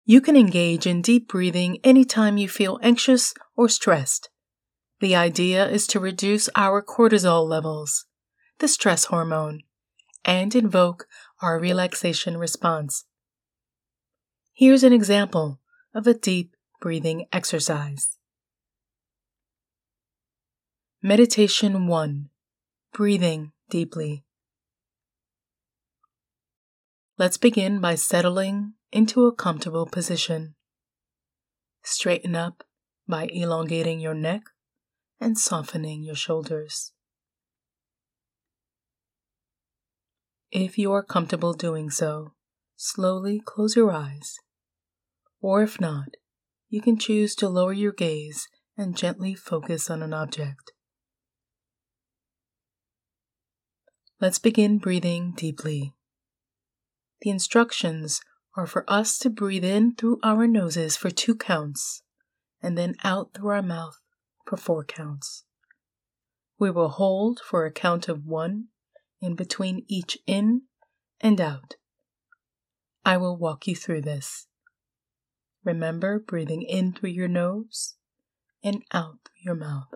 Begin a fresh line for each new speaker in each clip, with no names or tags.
You can engage in deep breathing anytime you feel anxious or stressed. The idea is to reduce our cortisol levels, the stress hormone, and invoke our relaxation response. Here's an example of a deep breathing exercise. Meditation 1. Breathing deeply. Let's begin by settling into a comfortable position. Straighten up by elongating your neck and softening your shoulders. If you are comfortable doing so, slowly close your eyes. Or if not, you can choose to lower your gaze and gently focus on an object. Let's begin breathing deeply. The instructions are for us to breathe in through our noses for 2 counts, and then out through our mouth for 4 counts. We will hold for a count of 1 in between each in and out. I will walk you through this. Remember breathing in through your nose and out through your mouth.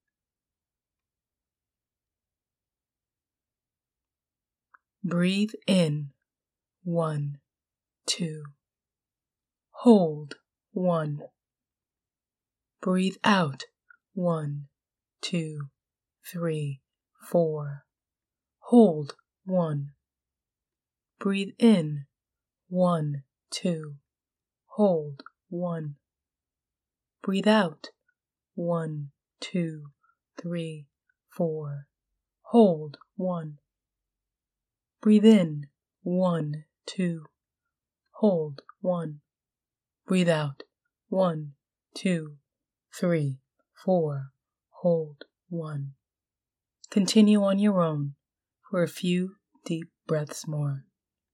Breathe in 1, 2. Hold 1. Breathe out 1, 2, 3, 4. Hold 1. Breathe in 1, 2. Hold 1. Breathe out 1, 2, 3, 4. Hold 1. Breathe in 1, 2. Hold 1. Breathe out 1, 2, 3, 4. Hold 1. Continue on your own for a few deep breaths more.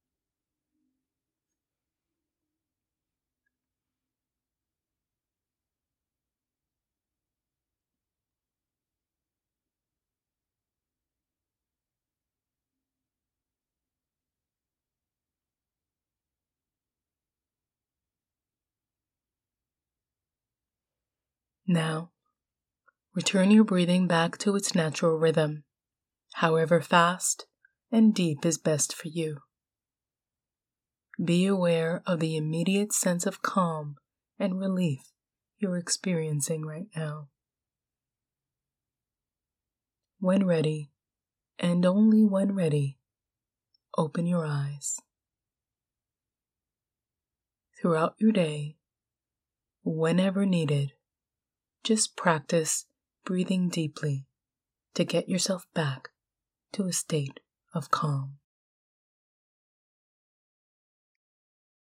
Now, return your breathing back to its natural rhythm, however fast and deep is best for you. Be aware of the immediate sense of calm and relief you're experiencing right now. When ready, and only when ready, open your eyes. Throughout your day, whenever needed, just practice breathing deeply to get yourself back to a state of calm.